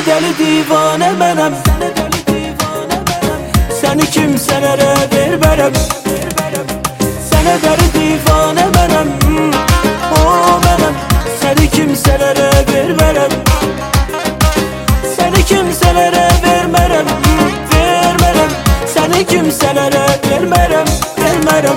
deli divane benem, seni kimselere vermem. Sana deli divane benem, o benem, seni kimselere vermem. Seni kimselere vermem, vermem. Seni kimselere vermem, vermem.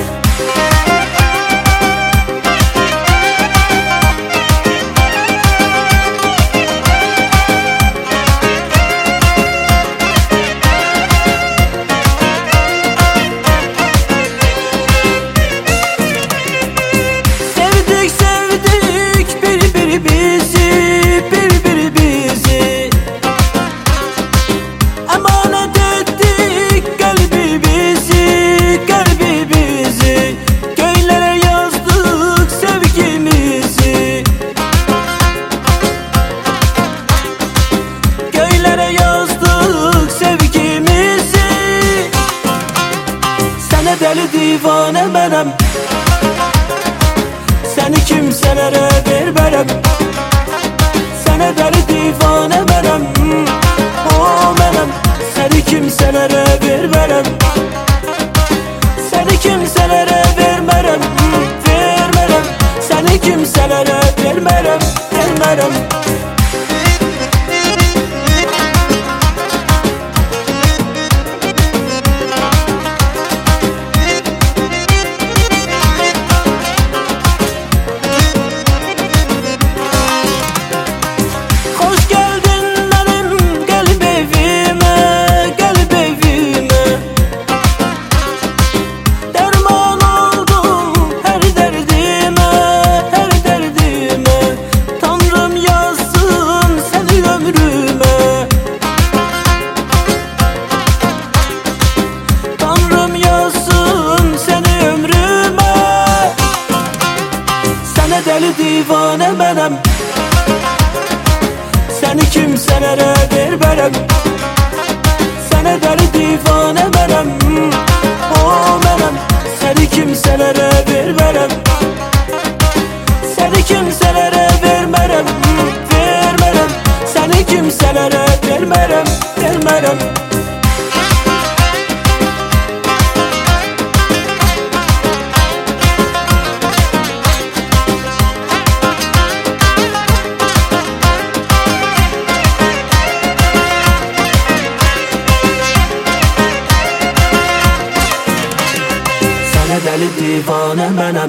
Deli divane benem, seni kimselere vermem. Sana deli divane benem, o benem, seni kimselere vermem. Seni kimselere vermem, vermem. Seni kimselere vermem, vermem. Deli divane benem, seni kimselere vermem. Sana deli divane benem, o benem, seni kimselere vermem. Seni kimselere vermem, vermem. Seni kimselere vermem, vermem. Deli divane benem,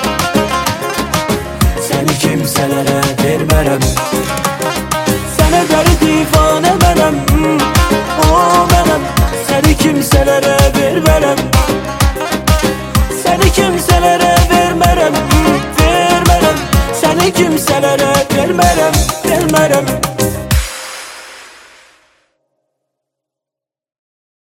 seni kimselere vermem. Sana deli divane benem, o benem, seni kimselere vermem. Seni kimselere vermem, vermem. Seni kimselere vermem, vermem.